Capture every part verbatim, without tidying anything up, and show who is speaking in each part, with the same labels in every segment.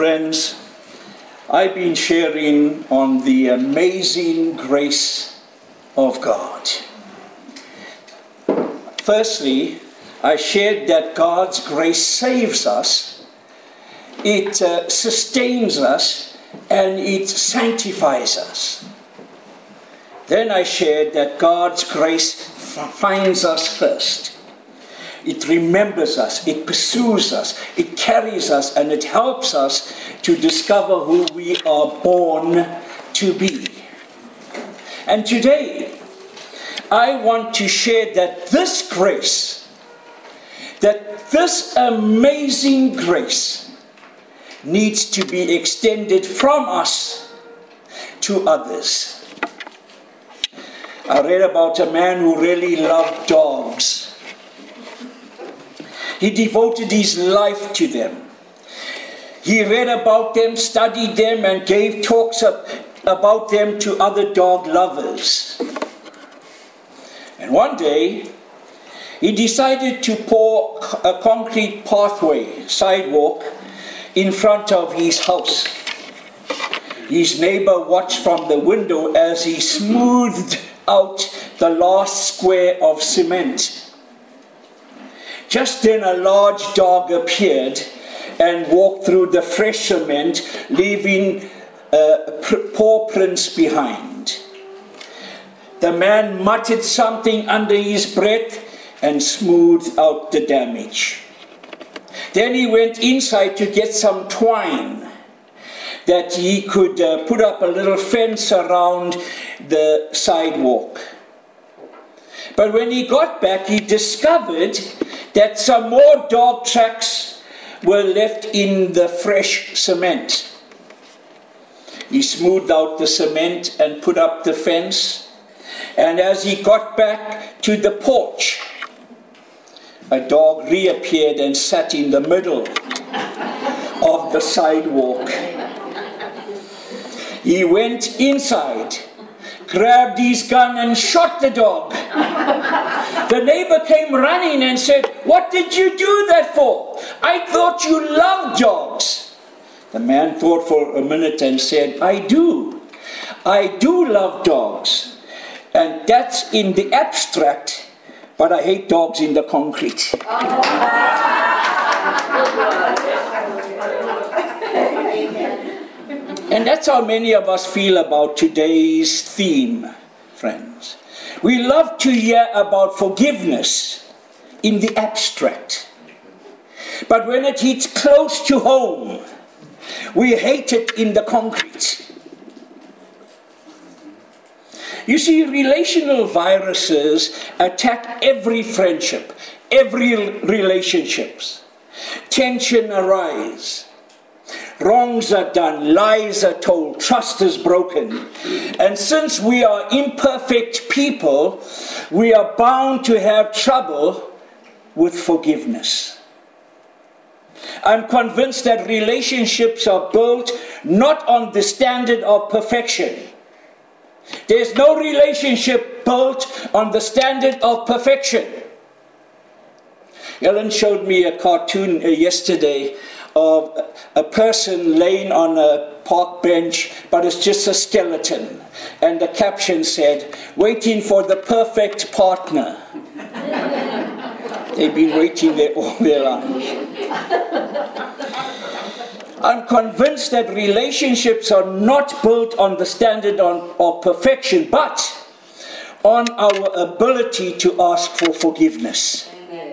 Speaker 1: Friends, I've been sharing on the amazing grace of God. Firstly, I shared that God's grace saves us, it uh, sustains us, and it sanctifies us. Then I shared that God's grace f- finds us first. It remembers us, it pursues us, it carries us, and it helps us to discover who we are born to be. And today, I want to share that this grace, that this amazing grace needs to be extended from us to others. I read about a man who really loved dogs. He devoted his life to them. He read about them, studied them, and gave talks about them to other dog lovers. And one day, he decided to pour a concrete pathway, sidewalk, in front of his house. His neighbor watched from the window as he smoothed out the last square of cement. Just then a large dog appeared and walked through the fresh cement, leaving uh, paw prints behind. The man muttered something under his breath and smoothed out the damage. Then he went inside to get some twine that he could uh, put up a little fence around the sidewalk. But when he got back, he discovered that some more dog tracks were left in the fresh cement. He smoothed out the cement and put up the fence. And as he got back to the porch, a dog reappeared and sat in the middle of the sidewalk. He went inside, grabbed his gun and shot the dog. The neighbor came running and said, "What did you do that for? I thought you loved dogs." The man thought for a minute and said, I do. I do love dogs. And that's in the abstract, but I hate dogs in the concrete. And that's how many of us feel about today's theme, friends. We love to hear about forgiveness in the abstract. But when it hits close to home, we hate it in the concrete. You see, relational viruses attack every friendship, every relationships. Tension arises. Wrongs are done, lies are told, trust is broken. And since we are imperfect people, we are bound to have trouble with forgiveness. I'm convinced that relationships are built not on the standard of perfection. There's no relationship built on the standard of perfection. Ellen showed me a cartoon yesterday of a person laying on a park bench, but it's just a skeleton. And the caption said, "Waiting for the perfect partner." They've been waiting there all their lives. I'm convinced that relationships are not built on the standard of perfection, but on our ability to ask for forgiveness.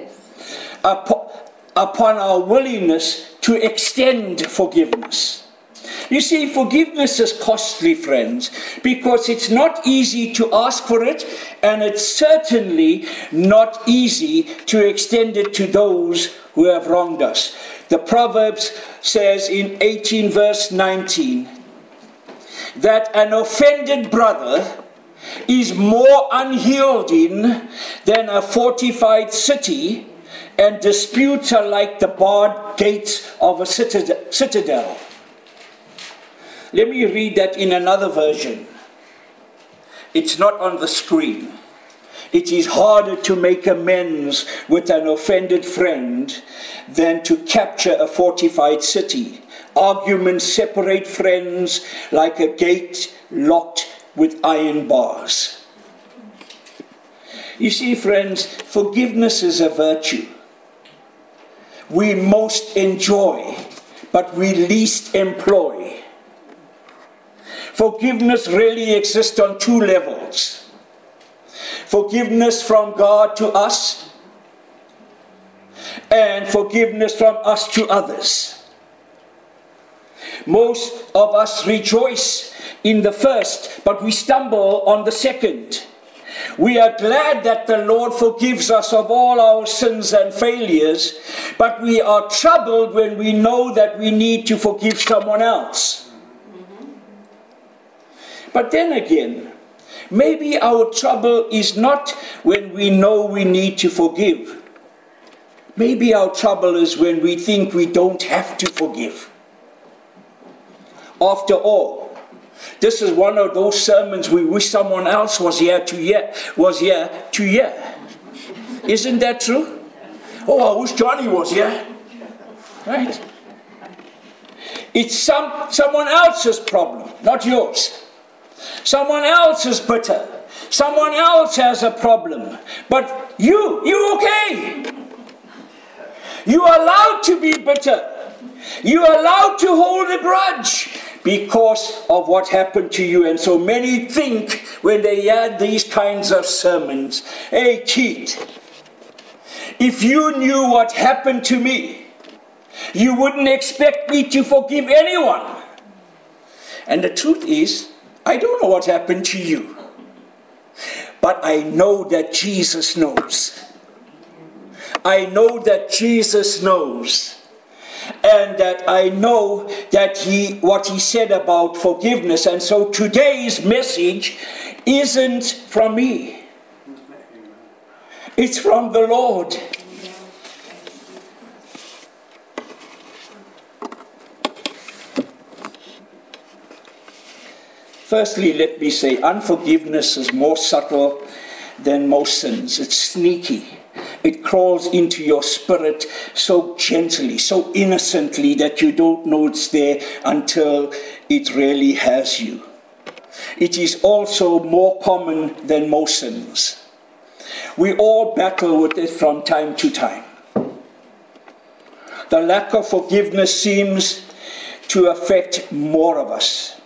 Speaker 1: Upon our willingness to extend forgiveness. You see, forgiveness is costly, friends, because it's not easy to ask for it, and it's certainly not easy to extend it to those who have wronged us. The Proverbs says in eighteen verse nineteen, that an offended brother is more unyielding than a fortified city, and disputes are like the barred gates of a citadel. Let me read that in another version. It's not on the screen. It is harder to make amends with an offended friend than to capture a fortified city. Arguments separate friends like a gate locked with iron bars. You see, friends, forgiveness is a virtue we most enjoy, but we least employ. Forgiveness really exists on two levels. Forgiveness from God to us, and forgiveness from us to others. Most of us rejoice in the first, but we stumble on the second. We are glad that the Lord forgives us of all our sins and failures, but we are troubled when we know that we need to forgive someone else. Mm-hmm. But then again, maybe our trouble is not when we know we need to forgive. Maybe our trouble is when we think we don't have to forgive. After all, this is one of those sermons we wish someone else was here to hear. Was here to hear. Isn't that true? Oh, I wish Johnny was here. Right? It's some someone else's problem, not yours. Someone else is bitter. Someone else has a problem. But you, you're okay. You are allowed to be bitter. You are allowed to hold a grudge because of what happened to you. And so many think when they hear these kinds of sermons, hey Keith, if you knew what happened to me, you wouldn't expect me to forgive anyone. And the truth is, I don't know what happened to you, but I know that Jesus knows. I know that Jesus knows. And that I know that he, what he said about forgiveness. And so today's message isn't from me. It's from the Lord. Firstly, let me say, unforgiveness is more subtle than most sins. It's sneaky. It crawls into your spirit so gently, so innocently that you don't know it's there until it really has you. It is also more common than most sins. We all battle with it from time to time. The lack of forgiveness seems to affect more of us.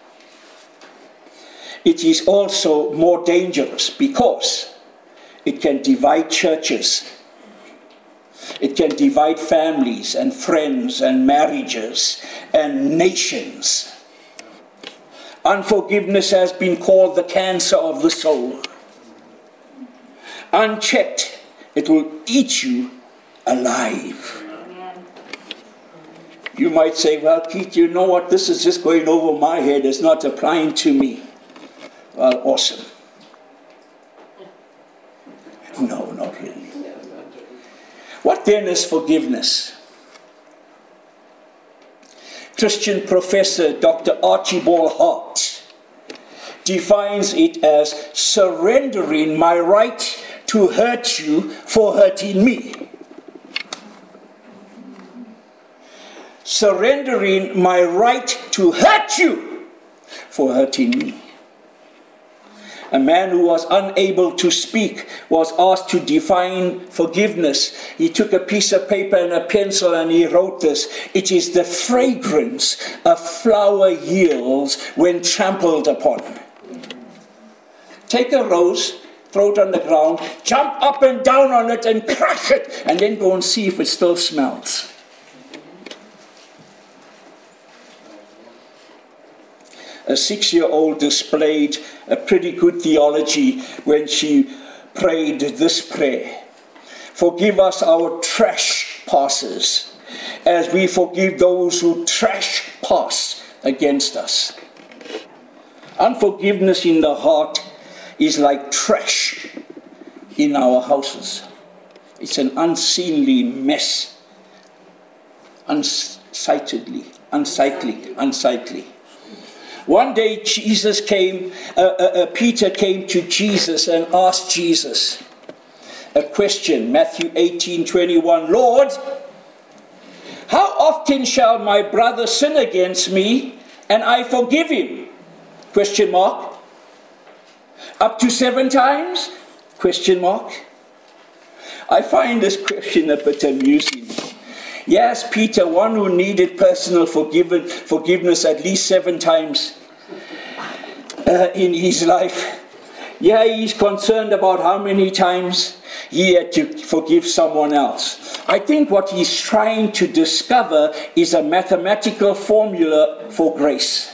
Speaker 1: It is also more dangerous because it can divide churches. It can divide families and friends and marriages and nations. Unforgiveness has been called the cancer of the soul. Unchecked, it will eat you alive. You might say, well, Keith, you know what? This is just going over my head. It's not applying to me. Well, awesome. No, not really. What then is forgiveness? Christian professor Doctor Archibald Hart defines it as surrendering my right to hurt you for hurting me. Surrendering my right to hurt you for hurting me. A man who was unable to speak was asked to define forgiveness. He took a piece of paper and a pencil and he wrote this. It is the fragrance a flower yields when trampled upon. Take a rose, throw it on the ground, jump up and down on it and crush it, and then go and see if it still smells. A six-year-old displayed a pretty good theology when she prayed this prayer. Forgive us our trespasses as we forgive those who trespass against us. Unforgiveness in the heart is like trash in our houses. It's an unseemly mess. Unsightly, unsightly, unsightly. One day Jesus came, uh, uh, uh, Peter came to Jesus and asked Jesus a question. Matthew eighteen twenty-one, Lord, how often shall my brother sin against me and I forgive him? Question mark. Up to seven times? Question mark. I find this question a bit amusing. Yes, Peter, one who needed personal forgiven, forgiveness at least seven times uh, in his life. Yeah, he's concerned about how many times he had to forgive someone else. I think what he's trying to discover is a mathematical formula for grace.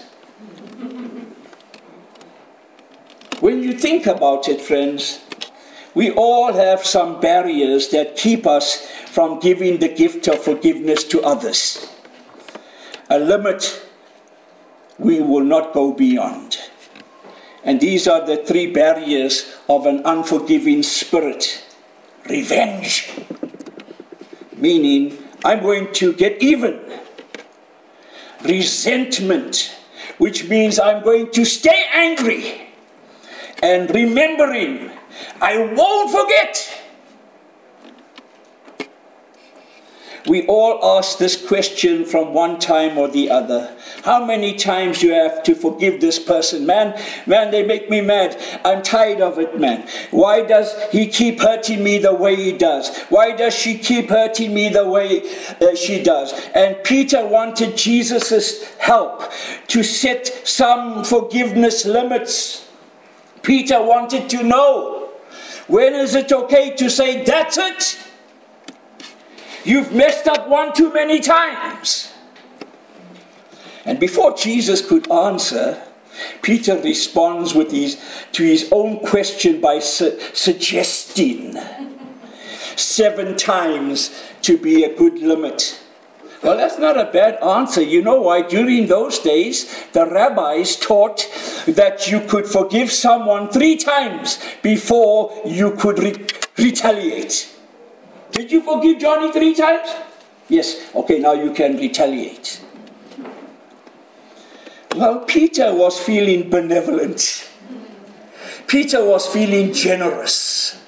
Speaker 1: When you think about it, friends, we all have some barriers that keep us from giving the gift of forgiveness to others. A limit we will not go beyond. And these are the three barriers of an unforgiving spirit. Revenge, meaning I'm going to get even. Resentment, which means I'm going to stay angry. And remembering, I won't forget. We all ask this question from one time or the other. How many times you have to forgive this person? Man, man, they make me mad. I'm tired of it, man. Why does he keep hurting me the way he does? Why does she keep hurting me the way uh, she does? And Peter wanted Jesus' help to set some forgiveness limits. Peter wanted to know, when is it okay to say, that's it? You've messed up one too many times. And before Jesus could answer, Peter responds with his, to his own question by su- suggesting seven times to be a good limit. Well, that's not a bad answer. You know why? During those days, the rabbis taught that you could forgive someone three times before you could re- retaliate. Did you forgive Johnny three times? Yes. Okay, now you can retaliate. Well, Peter was feeling benevolent. Peter was feeling generous.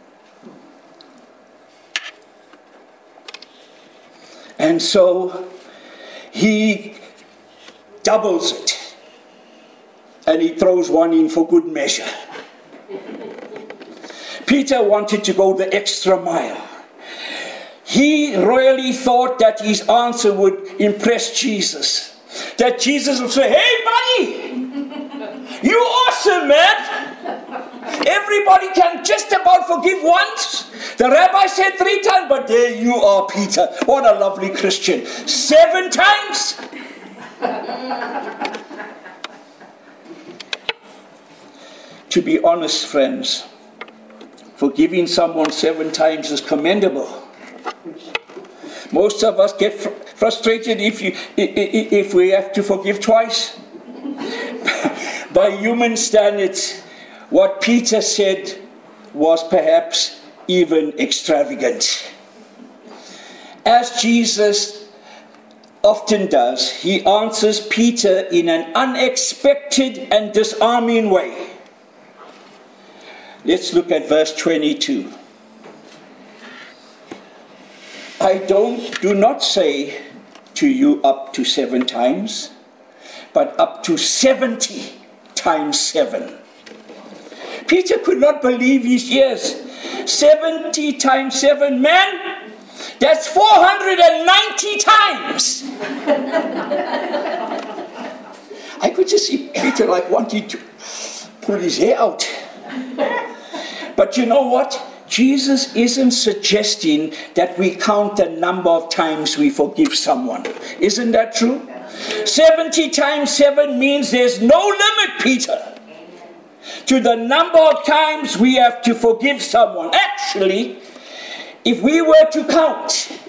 Speaker 1: And so he doubles it. And he throws one in for good measure. Peter wanted to go the extra mile. He really thought that his answer would impress Jesus. That Jesus would say, hey buddy, you awesome, man. Everybody can just about forgive once. The rabbi said three times, but there you are, Peter. What a lovely Christian. Seven times. To be honest, friends, forgiving someone seven times is commendable. Most of us get fr- frustrated if you if we have to forgive twice. By human standards, what Peter said was perhaps even extravagant. As Jesus often does, he answers Peter in an unexpected and disarming way. Let's look at verse twenty-two. I don't, do not say to you up to seven times, but up to seventy times seven. Peter could not believe his ears. seventy times seven, man, that's four hundred ninety times. I could just see Peter like wanting to pull his hair out. But you know what? Jesus isn't suggesting that we count the number of times we forgive someone. Isn't that true? seventy times seven means there's no limit, Peter, to the number of times we have to forgive someone. Actually, if we were to count,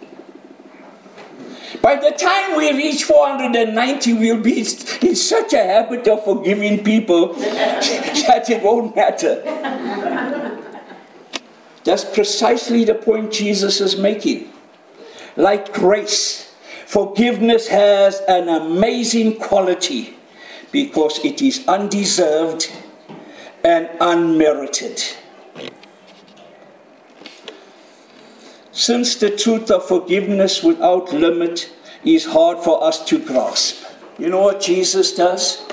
Speaker 1: by the time we reach four hundred ninety, we'll be in such a habit of forgiving people that it won't matter. That's precisely the point Jesus is making. Like grace, forgiveness has an amazing quality because it is undeserved and unmerited. Since the truth of forgiveness without limit is hard for us to grasp, you know what Jesus does?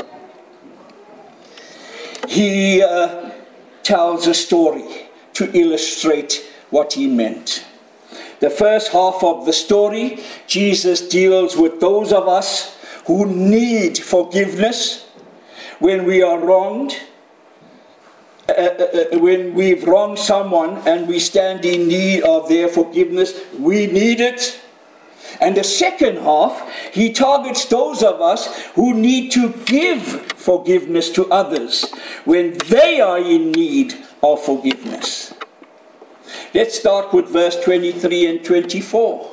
Speaker 1: He uh, tells a story to illustrate what he meant. The first half of the story, Jesus deals with those of us who need forgiveness when we are wronged, uh, uh, when we've wronged someone and we stand in need of their forgiveness. We need it. And the second half, he targets those of us who need to give forgiveness to others when they are in need of forgiveness. Let's start with verse twenty-three and twenty-four.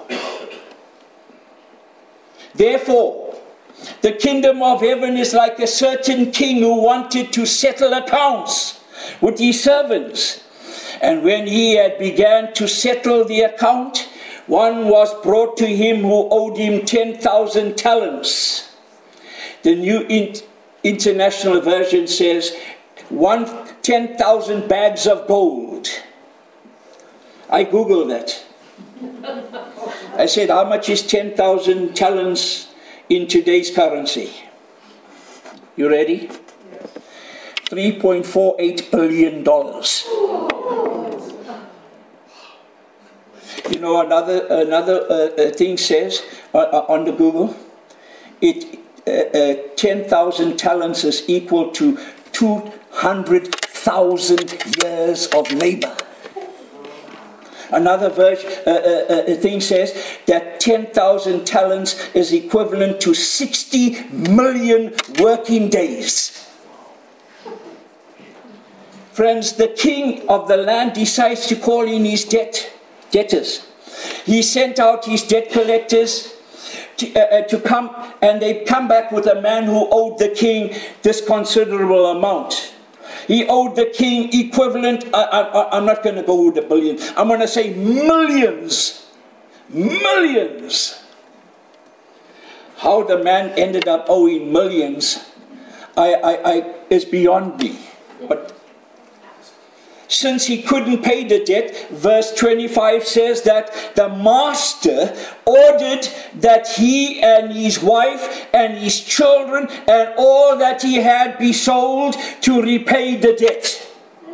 Speaker 1: Therefore, the kingdom of heaven is like a certain king who wanted to settle accounts with his servants. And when he had begun to settle the account, one was brought to him who owed him ten thousand talents. The New International Version says one ten thousand bags of gold. I googled that. I said, how much is ten thousand talents in today's currency? You ready? three point four eight billion dollars. You know, another another uh, thing says uh, on the Google, it uh, uh, ten thousand talents is equal to two hundred thousand years of labor. Another version, uh, uh, uh, thing says that ten thousand talents is equivalent to sixty million working days. Friends, the king of the land decides to call in his debt. debtors. He sent out his debt collectors to, uh, uh, to come, and they come back with a man who owed the king this considerable amount. He owed the king equivalent, I, I, I'm not going to go with a billion, I'm going to say millions. Millions. How the man ended up owing millions, I, I, I is beyond me. But since he couldn't pay the debt, verse twenty-five says that the master ordered that he and his wife and his children and all that he had be sold to repay the debt.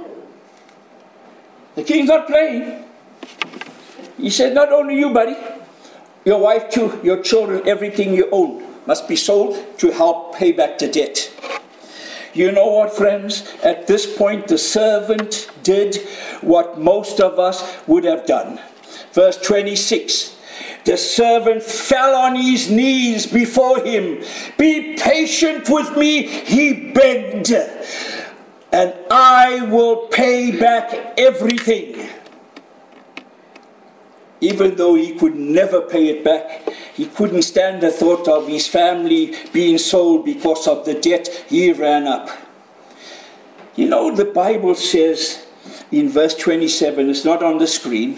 Speaker 1: The king's not playing. He said, not only you, buddy, your wife too, your children, everything you own must be sold to help pay back the debt. You know what, friends? At this point, the servant did what most of us would have done. Verse twenty-six. The servant fell on his knees before him. Be patient with me, he begged, and I will pay back everything. Even though he could never pay it back, he couldn't stand the thought of his family being sold because of the debt. He ran up. You know, the Bible says in verse twenty-seven, it's not on the screen,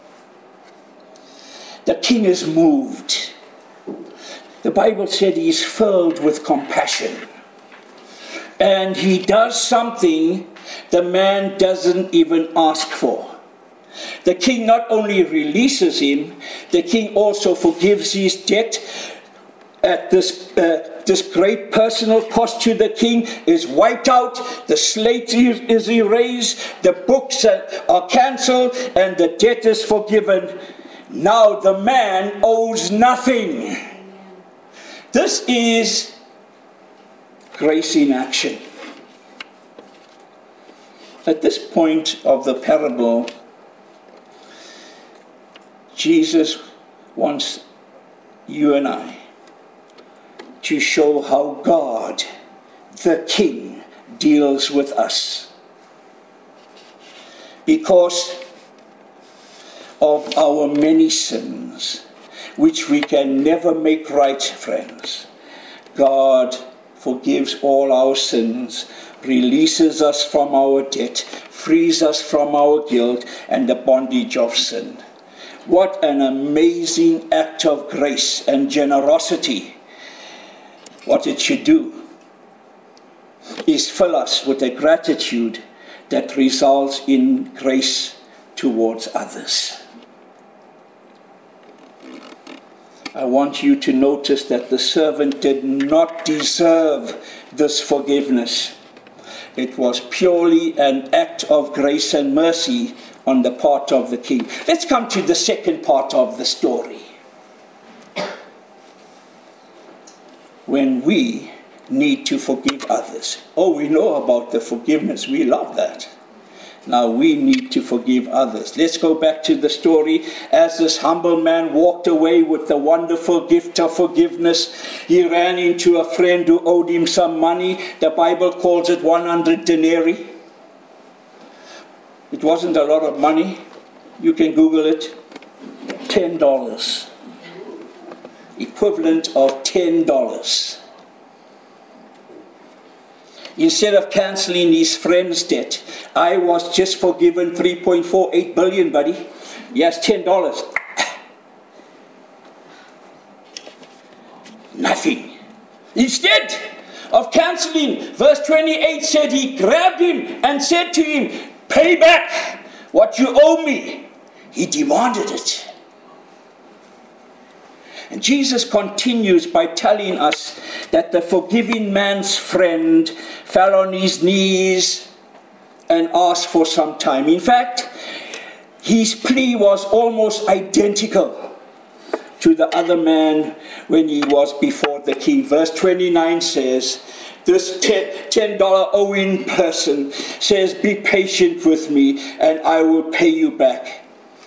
Speaker 1: the king is moved. The Bible said he is filled with compassion. And he does something the man doesn't even ask for. The king not only releases him, the king also forgives his debt. At this, uh, this great personal cost to the king is wiped out. The slate is erased. The books are cancelled, and the debt is forgiven. Now the man owes nothing. This is grace in action. At this point of the parable, Jesus wants you and I to show how God, the King, deals with us. Because of our many sins, which we can never make right, friends, God forgives all our sins, releases us from our debt, frees us from our guilt and the bondage of sin. What an amazing act of grace and generosity. What it should do is fill us with a gratitude that results in grace towards others. I want you to notice that the servant did not deserve this forgiveness. It was purely an act of grace and mercy on the part of the king. Let's come to the second part of the story. When we need to forgive others. Oh, we know about the forgiveness. We love that. Now we need to forgive others. Let's go back to the story. As this humble man walked away with the wonderful gift of forgiveness, he ran into a friend who owed him some money. The Bible calls it one hundred denarii. It wasn't a lot of money. You can Google it. ten dollars. Equivalent of ten dollars. Instead of cancelling his friend's debt, I was just forgiven three point four eight billion, buddy. Yes, ten dollars. Nothing. Instead of cancelling, verse twenty-eight said he grabbed him and said to him, "Pay back what you owe me." He demanded it. And Jesus continues by telling us that the forgiving man's friend fell on his knees and asked for some time. In fact, his plea was almost identical to the other man when he was before the king. Verse twenty-nine says, this ten dollars owing person says, "Be patient with me and I will pay you back."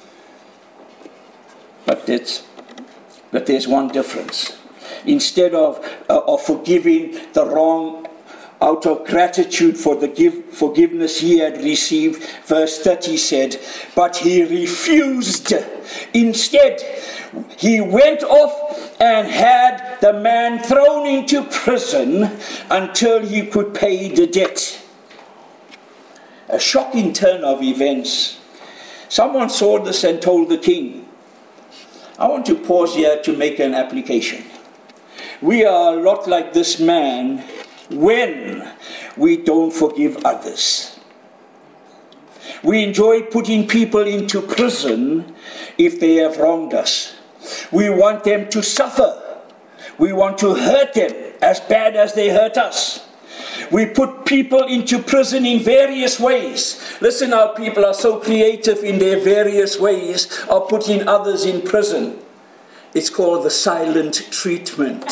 Speaker 1: But it's But there's one difference. Instead of, uh, of forgiving the wrong out of gratitude for the give, forgiveness he had received, verse thirty said, but he refused. Instead, he went off and had the man thrown into prison until he could pay the debt. A shocking turn of events. Someone saw this and told the king. I want to pause here to make an application. We are a lot like this man when we don't forgive others. We enjoy putting people into prison if they have wronged us. We want them to suffer. We want to hurt them as bad as they hurt us. We put people into prison in various ways. Listen, how people are so creative in their various ways of putting others in prison. It's called the silent treatment.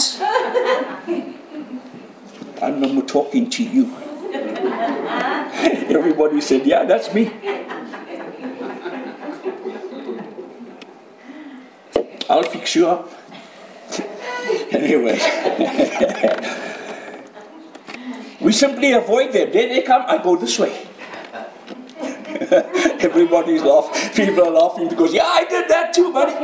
Speaker 1: I'm not talking to you. Everybody said, yeah, that's me. I'll fix you up. Anyway. We simply avoid them. There they come, I go this way. Everybody's laughing. People are laughing because, yeah, I did that too, buddy.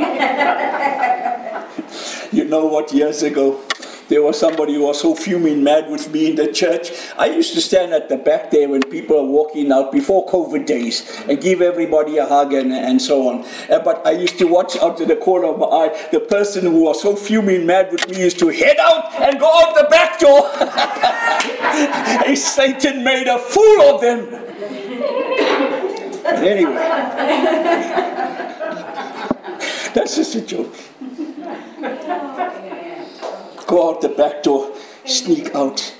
Speaker 1: You know what, years ago, there was somebody who was so fuming mad with me in the church. I used to stand at the back there when people are walking out before COVID days and give everybody a hug and, and so on. Uh, but I used to watch out of the corner of my eye. The person who was so fuming mad with me used to head out and go out the back door. And Satan made a fool of them. Anyway, that's just a joke. Go out the back door, sneak out.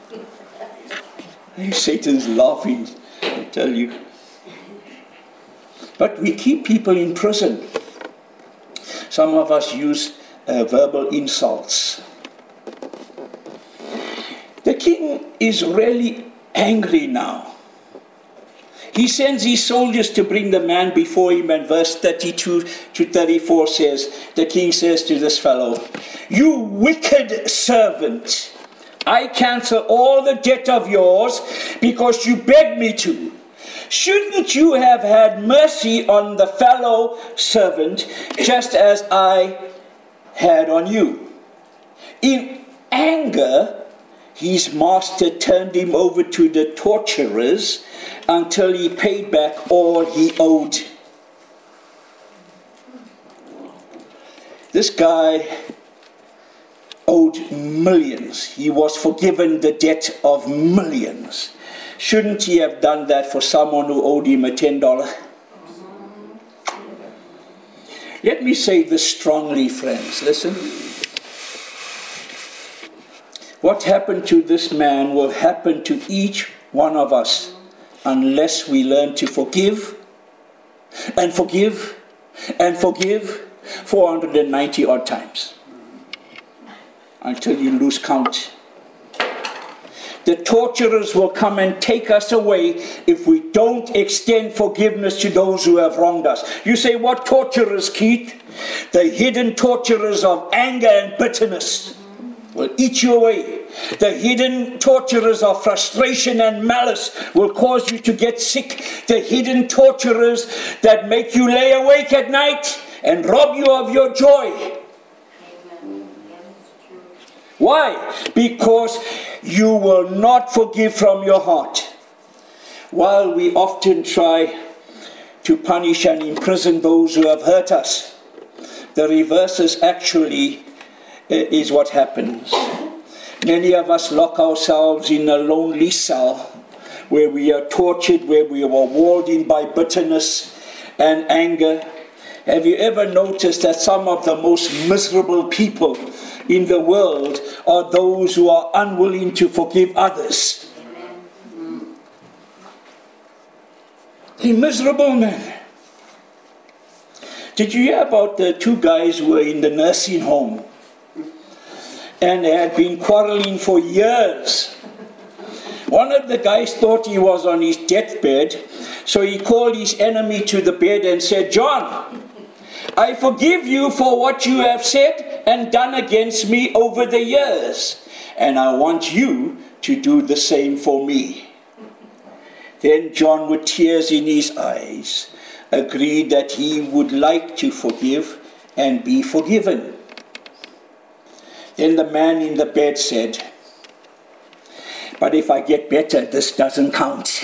Speaker 1: Hey, Satan's laughing, I tell you. But we keep people in prison. Some of us use uh, verbal insults. The king is really angry now. He sends his soldiers to bring the man before him, and verse thirty-two to thirty-four says, the king says to this fellow, "You wicked servant, I cancel all the debt of yours because you begged me to. Shouldn't you have had mercy on the fellow servant just as I had on you?" In anger, his master turned him over to the torturers until he paid back all he owed. This guy owed millions. He was forgiven the debt of millions. Shouldn't he have done that for someone who owed him a ten dollars? Let me say this strongly, friends. Listen. What happened to this man will happen to each one of us unless we learn to forgive and forgive and forgive four hundred ninety odd times until you lose count. The torturers will come and take us away if we don't extend forgiveness to those who have wronged us. You say, what torturers, Keith? The hidden torturers of anger and bitterness will eat you away. The hidden torturers of frustration and malice will cause you to get sick. The hidden torturers that make you lay awake at night and rob you of your joy. Why? Because you will not forgive from your heart. While we often try to punish and imprison those who have hurt us, the reverse is actually is what happens. Many of us lock ourselves in a lonely cell where we are tortured, where we are walled in by bitterness and anger. Have you ever noticed that some of the most miserable people in the world are those who are unwilling to forgive others? They're miserable men. Did you hear about the two guys who were in the nursing home and they had been quarreling for years? One of the guys thought he was on his deathbed, so he called his enemy to the bed and said, "John, I forgive you for what you have said and done against me over the years, and I want you to do the same for me." Then John, with tears in his eyes, agreed that he would like to forgive and be forgiven. Then the man in the bed said, "But if I get better, this doesn't count."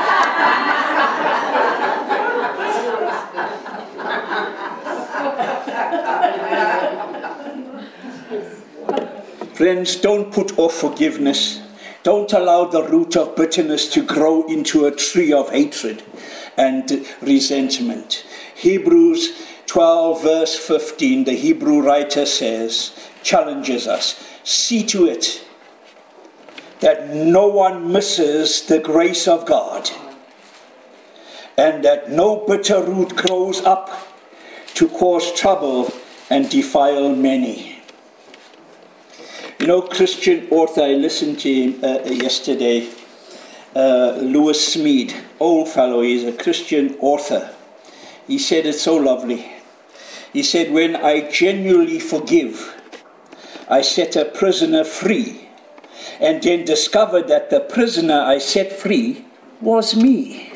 Speaker 1: Friends, don't put off forgiveness. Don't allow the root of bitterness to grow into a tree of hatred and resentment. Hebrews twelve verse fifteen, the Hebrew writer says, challenges us, see to it that no one misses the grace of God and that no bitter root grows up to cause trouble and defile many. You know, Christian author, I listened to him uh, yesterday, uh, Lewis Smead, old fellow, he's a Christian author. He said it so lovely. He said, when I genuinely forgive, I set a prisoner free, and then discovered that the prisoner I set free was me.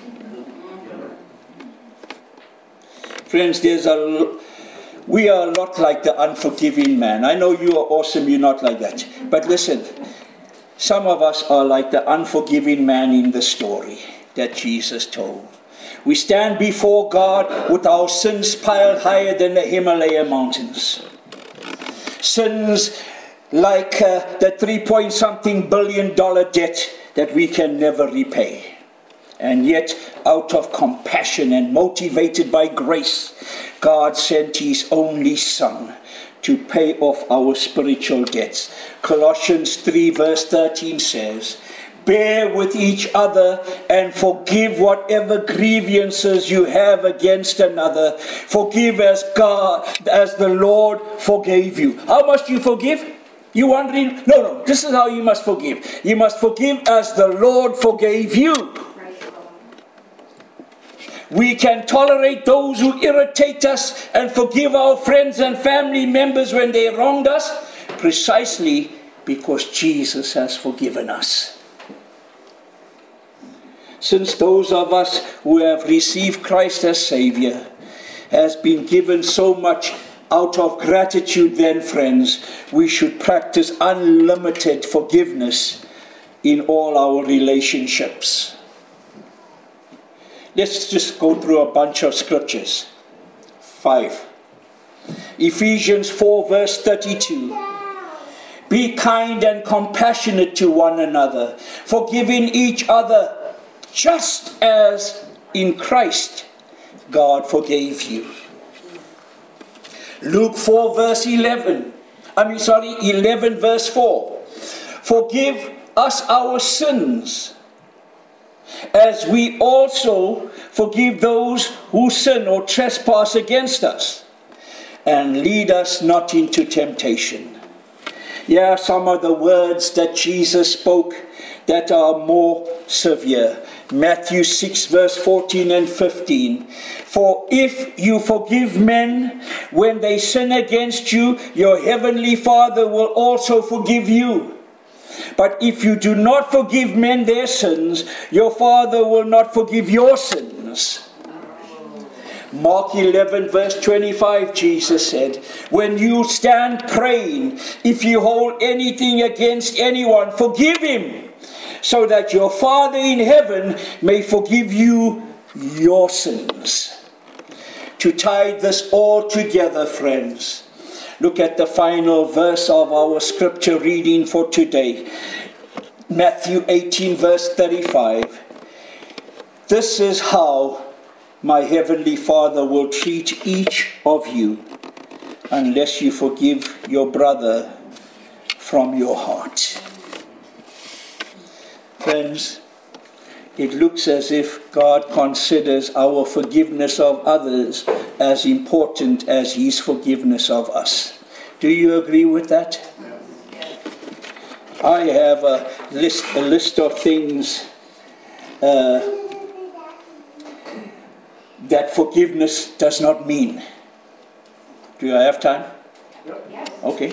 Speaker 1: Friends, there's a we are a lot like the unforgiving man. I know you are awesome, you're not like that. But listen, some of us are like the unforgiving man in the story that Jesus told. We stand before God with our sins piled higher than the Himalaya mountains. Sins like uh, the three point something billion dollar debt that we can never repay. And yet, out of compassion and motivated by grace, God sent His only Son to pay off our spiritual debts. Colossians three verse thirteen says, bear with each other and forgive whatever grievances you have against another. Forgive as God, as the Lord forgave you. How must you forgive? You wondering? No, no, this is how you must forgive. You must forgive as the Lord forgave you. We can tolerate those who irritate us and forgive our friends and family members when they wronged us, precisely because Jesus has forgiven us. Since those of us who have received Christ as Savior has been given so much out of gratitude, then, friends, we should practice unlimited forgiveness in all our relationships. Let's just go through a bunch of scriptures. Five. Ephesians four verse thirty-two. Be kind and compassionate to one another, forgiving each other, just as in Christ God forgave you. Luke four verse eleven. I mean, sorry, eleven verse four. Forgive us our sins, as we also forgive those who sin or trespass against us. And lead us not into temptation. Yeah, some of the words that Jesus spoke that are more severe. Matthew six verse fourteen and fifteen. For if you forgive men when they sin against you, your heavenly Father will also forgive you. But if you do not forgive men their sins, your Father will not forgive your sins. Mark eleven verse twenty-five, Jesus said, when you stand praying, if you hold anything against anyone, forgive him, so that your Father in heaven may forgive you your sins. To tie this all together, friends, look at the final verse of our scripture reading for today. Matthew eighteen verse thirty-five. This is how my heavenly Father will treat each of you unless you forgive your brother from your heart. Friends, it looks as if God considers our forgiveness of others as important as his forgiveness of us. Do you agree with that? I have a list, a list of things uh, that forgiveness does not mean. Do I have time? Yes. Okay.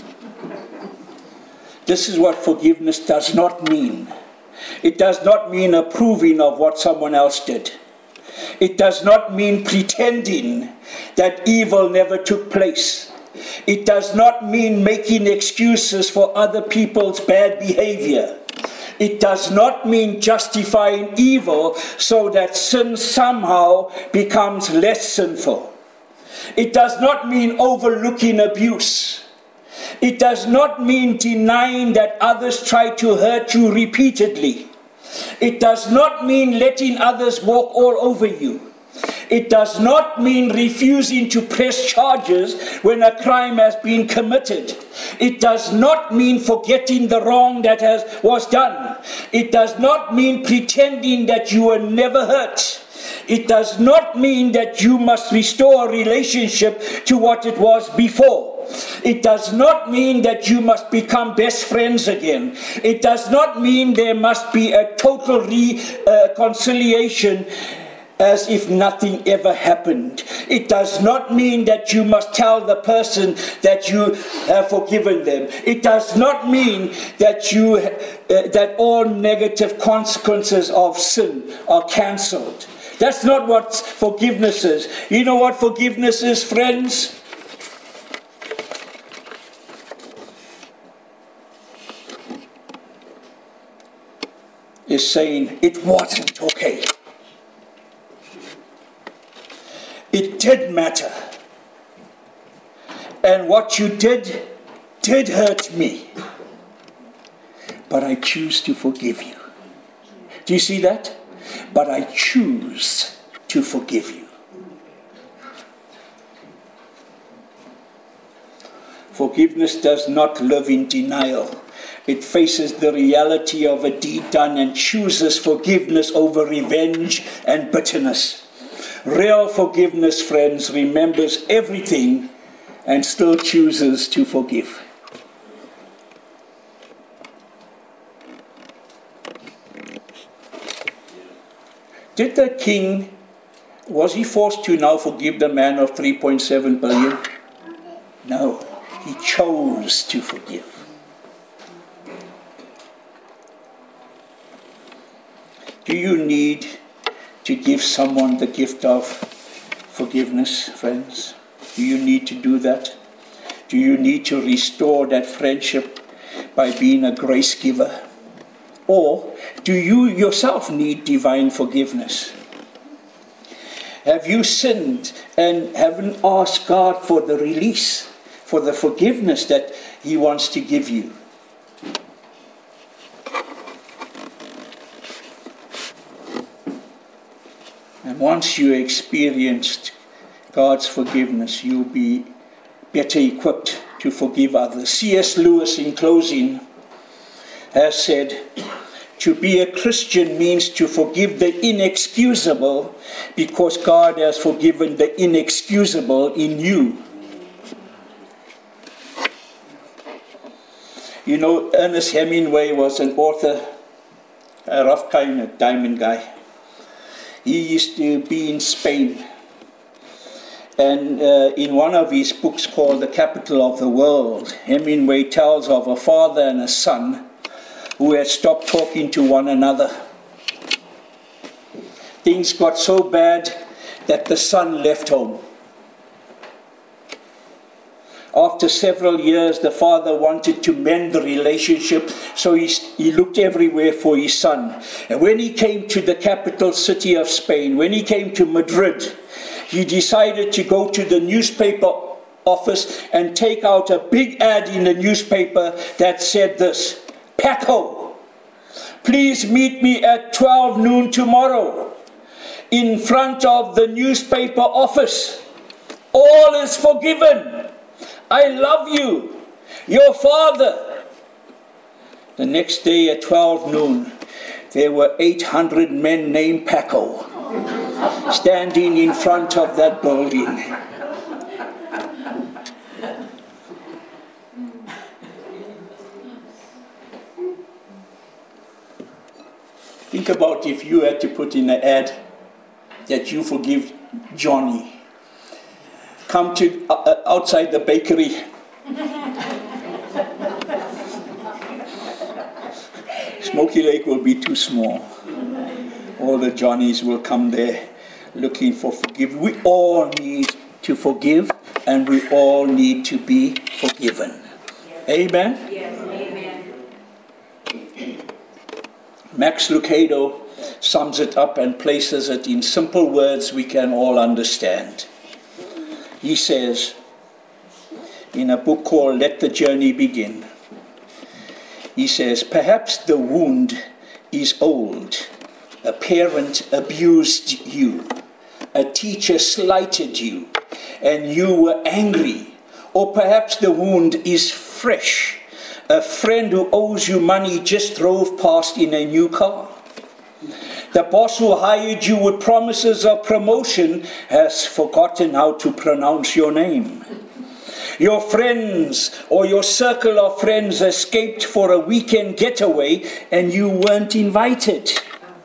Speaker 1: This is what forgiveness does not mean. It does not mean approving of what someone else did. It does not mean pretending that evil never took place. It does not mean making excuses for other people's bad behavior. It does not mean justifying evil so that sin somehow becomes less sinful. It does not mean overlooking abuse. It does not mean denying that others try to hurt you repeatedly. It does not mean letting others walk all over you. It does not mean refusing to press charges when a crime has been committed. It does not mean forgetting the wrong that has, was done. It does not mean pretending that you were never hurt. It does not mean that you must restore a relationship to what it was before. It does not mean that you must become best friends again. It does not mean there must be a total reconciliation as if nothing ever happened. It does not mean that you must tell the person that you have forgiven them. It does not mean that you uh, that all negative consequences of sin are cancelled. That's not what forgiveness is. You know what forgiveness is, friends? Is saying it wasn't okay. It did matter. And what you did, did hurt me. But I choose to forgive you. Do you see that? But I choose to forgive you. Forgiveness does not live in denial. It faces the reality of a deed done and chooses forgiveness over revenge and bitterness. Real forgiveness, friends, remembers everything and still chooses to forgive. Did the king, was he forced to now forgive the man of three point seven billion? No, he chose to forgive. Do you need to give someone the gift of forgiveness, friends? Do you need to do that? Do you need to restore that friendship by being a grace giver? Or do you yourself need divine forgiveness? Have you sinned and haven't asked God for the release, for the forgiveness that He wants to give you? And once you experienced God's forgiveness, you'll be better equipped to forgive others. C S Lewis, in closing, has said, to be a Christian means to forgive the inexcusable because God has forgiven the inexcusable in you. You know, Ernest Hemingway was an author, a rough kind of diamond guy. He used to be in Spain. And uh, in one of his books called The Capital of the World, Hemingway tells of a father and a son who had stopped talking to one another. Things got so bad that the son left home. After several years, the father wanted to mend the relationship, so he, he looked everywhere for his son. And when he came to the capital city of Spain, when he came to Madrid, he decided to go to the newspaper office and take out a big ad in the newspaper that said this: Paco, please meet me at twelve noon tomorrow in front of the newspaper office. All is forgiven. I love you, your father. The next day at twelve noon, there were eight hundred men named Paco standing in front of that building. Think about if you had to put in an ad that you forgive Johnny. Come to uh, outside the bakery. Smoky Lake will be too small. All the Johnnies will come there looking for forgiveness. We all need to forgive, and we all need to be forgiven. Yes. Amen?
Speaker 2: Yes, amen.
Speaker 1: Max Lucado sums it up and places it in simple words we can all understand. He says, in a book called Let the Journey Begin, he says, perhaps the wound is old. A parent abused you. A teacher slighted you, and you were angry. Or perhaps the wound is fresh. A friend who owes you money just drove past in a new car. The boss who hired you with promises of promotion has forgotten how to pronounce your name. Your friends or your circle of friends escaped for a weekend getaway and you weren't invited.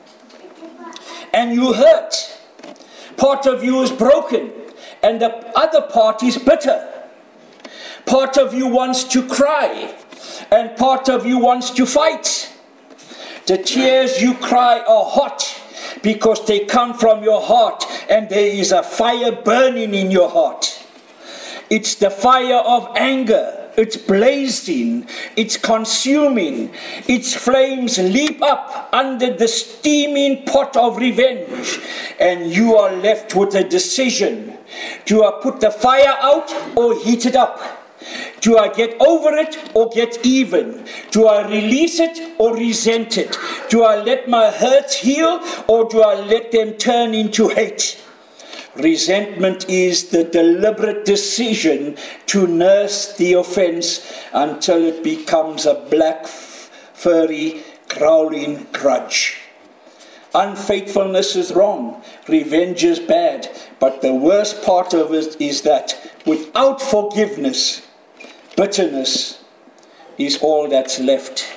Speaker 1: And you hurt. Part of you is broken and the other part is bitter. Part of you wants to cry and part of you wants to fight. The tears you cry are hot because they come from your heart and there is a fire burning in your heart. It's the fire of anger. It's blazing. It's consuming. Its flames leap up under the steaming pot of revenge. And you are left with a decision. Do I put the fire out or heat it up? Do I get over it or get even? Do I release it or resent it? Do I let my hurts heal or do I let them turn into hate? Resentment is the deliberate decision to nurse the offense until it becomes a black, furry, growling grudge. Unfaithfulness is wrong. Revenge is bad. But the worst part of it is that without forgiveness, bitterness is all that's left.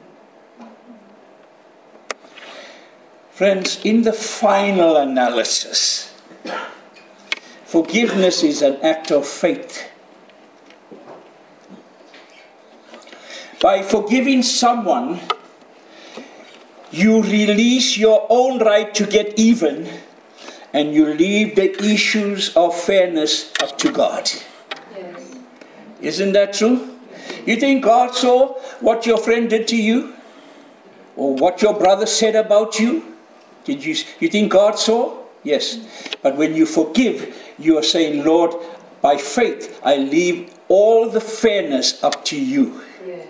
Speaker 1: Friends, in the final analysis, forgiveness is an act of faith. By forgiving someone, you release your own right to get even, and you leave the issues of fairness up to God. Yes. Isn't that true? You think God saw what your friend did to you? Or what your brother said about you? Did you, you think God saw? Yes. But when you forgive, you are saying, Lord, by faith, I leave all the fairness up to you. Yes.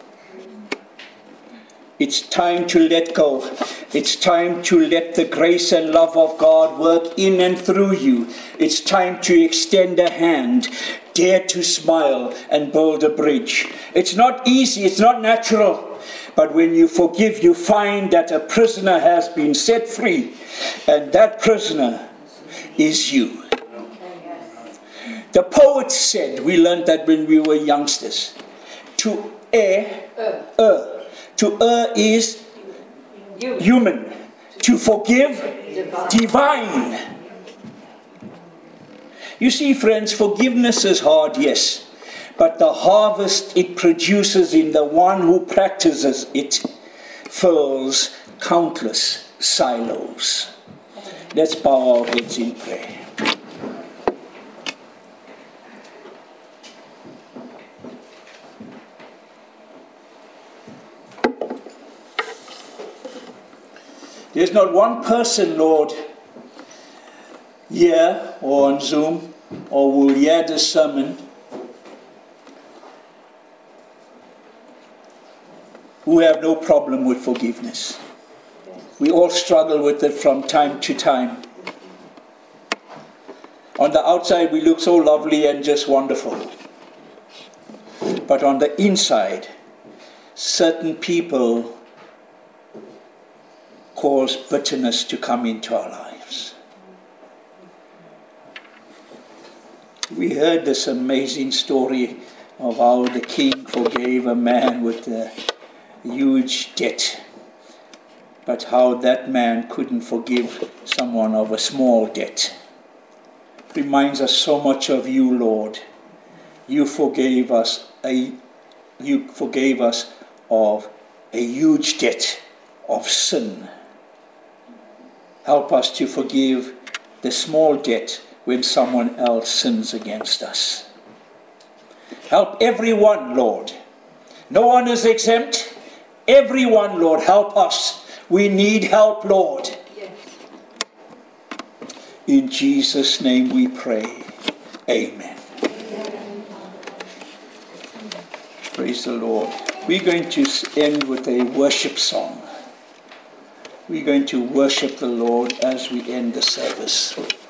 Speaker 1: It's time to let go. It's time to let the grace and love of God work in and through you. It's time to extend a hand. dare to smile and build a bridge. It's not easy, it's not natural. But when you forgive, you find that a prisoner has been set free. And that prisoner is you. The poet said, we learned that when we were youngsters, to err, err. To err is human. To forgive, divine. You see, friends, forgiveness is hard, yes. But the harvest it produces in the one who practices it fills countless silos. Let's bow our heads in prayer. There's not one person, Lord, here or on Zoom or will hear this sermon who have no problem with forgiveness. We all struggle with it from time to time. On the outside we look so lovely and just wonderful. But on the inside, certain people cause bitterness to come into our lives. We heard this amazing story of how the king forgave a man with a huge debt, but how that man couldn't forgive someone of a small debt. It reminds us so much of you, Lord. You forgave us a you forgave us of a huge debt of sin. Help us to forgive the small debt when someone else sins against us. Help everyone, Lord. No one is exempt. Everyone, Lord, help us. We need help, Lord. Yes. In Jesus' name we pray. Amen. Amen. Praise the Lord. We're going to end with a worship song. We're going to worship the Lord as we end the service.